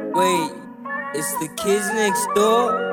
Wait, it's the kids next door?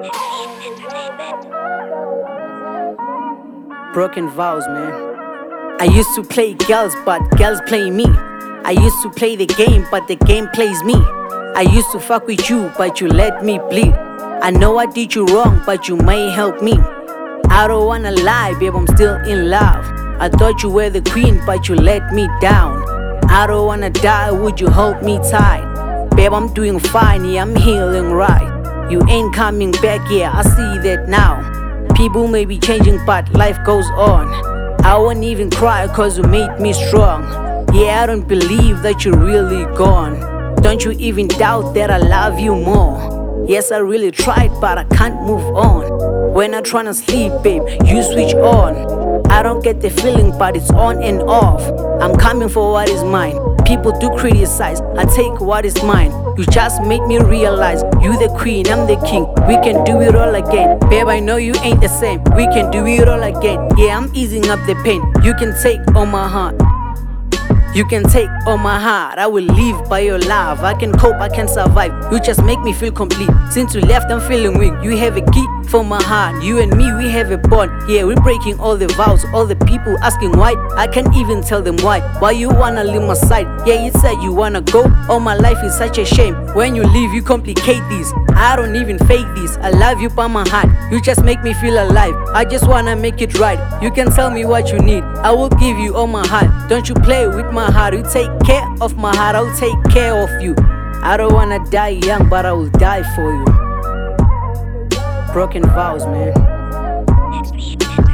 Broken vows, man. I used to play girls, but girls play me. I used to play the game, but the game plays me. I used to fuck with you, but you let me bleed. I know I did you wrong, but you may help me. I don't wanna lie, babe, I'm still in love. I thought you were the queen, but you let me down. I don't wanna die, would you hold me tight? Babe, I'm doing fine, yeah, I'm healing right. You ain't coming back, yeah, I see that now. People may be changing, but life goes on. I won't even cry, cause you made me strong. Yeah, I don't believe that you're really gone. Don't you even doubt that I love you more. Yes, I really tried, but I can't move on. When I'm tryna sleep, babe, you switch on. I don't get the feeling, but it's on and off. I'm coming for what is mine. People do criticize, I take what is mine. You just make me realize you the queen, I'm the king. We can do it all again. Babe, I know you ain't the same. We can do it all again. Yeah, I'm easing up the pain. You can take all my heart. You can take all my heart, I will live by your love. I can cope, I can survive. You just make me feel complete. Since you left, I'm feeling weak. You have a key for my heart. You and me, we have a bond. Yeah, we're breaking all the vows. All the people asking why, I can't even tell them why. Why you wanna leave my side? Yeah, you said you wanna go. All my life is such a shame. When you leave, you complicate this. I don't even fake this. I love you by my heart. You just make me feel alive. I just wanna make it right. You can tell me what you need. I will give you all my heart. Don't you play with my heart. You take care of my heart. I'll take care of you. I don't wanna die young, but I will die for you. Broken vows, man.